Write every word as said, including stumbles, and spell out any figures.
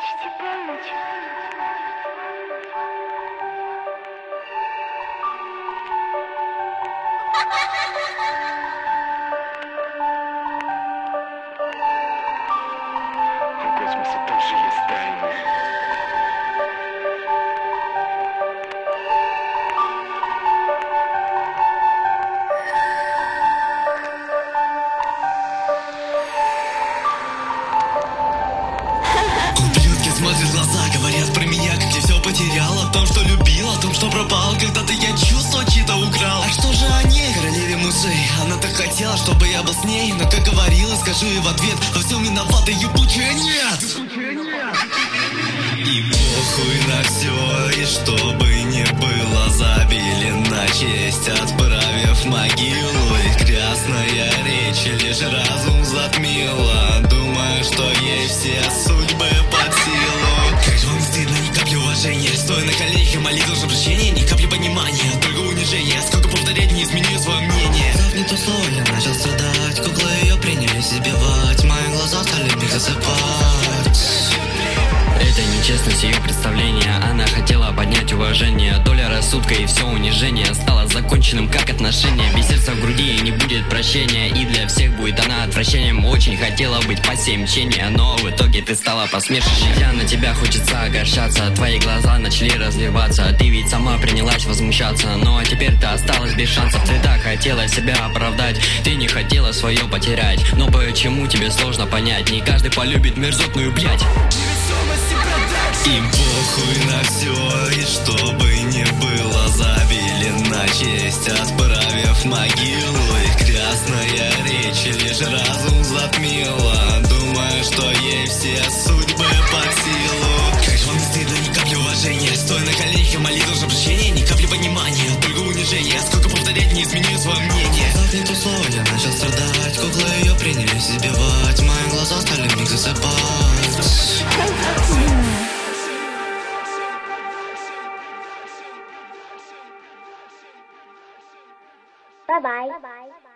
Почти полночь. У космоса тоже есть тайны. Смотрит в глаза, говорят про меня, как я все потеряла. О том, что любила, о том, что пропал. Когда-то я чувства чьи-то украл. А что же о ней, королеве мужей? Она так хотела, чтобы я был с ней. Но как говорила, скажу ей в ответ: во всем виновата ебучая нет. И похуй на все, и чтобы не было, забили на честь, отправив в могилу. И грязная речь лишь разум затмила, думая, что ей все судьбы под силу. Как же вам стыдно, ни капли уважения. Стоя на коленях и молитву за прощение, ни капли понимания, только унижение. Сколько повторять, не изменю свое мнение. Сказав не то слово, я начал страдать. Куклы ее принялись избивать, мои глаза стали в них засыпать. Это нечестность ее представления. Она хотела поднять уважение. Доля рассудка и все унижение стало законченным как отношение. Без сердца в груди и не будет прощения, и для всех будет она отвращением. Очень хотела быть пассией мчения, но в итоге ты стала посмешищем. Глядя на тебя, хочется огорчаться. Твои глаза начали разливаться. Ты ведь сама принялась возмущаться. Ну а теперь ты осталась без шансов. Ты так хотела себя оправдать, ты не хотела свое потерять. Но почему тебе сложно понять? Не каждый полюбит мерзотную блядь. Им похуй на все, и чтобы не было, забили на честь, отправив в могилу. Их грязная речь лишь разум затмила, думая, что ей все судьбы под силу. Как же вам не стыдно, ни капли уважения. Стоя на коленях и молитву за прощение, ни капли понимания, только унижение. Сколько повторять, не изменю свое мнение. Сказав не то слово, я начал страдать. Куклы ее принялись избивать, мои глаза стали в них засыпать. Bye bye. Bye bye.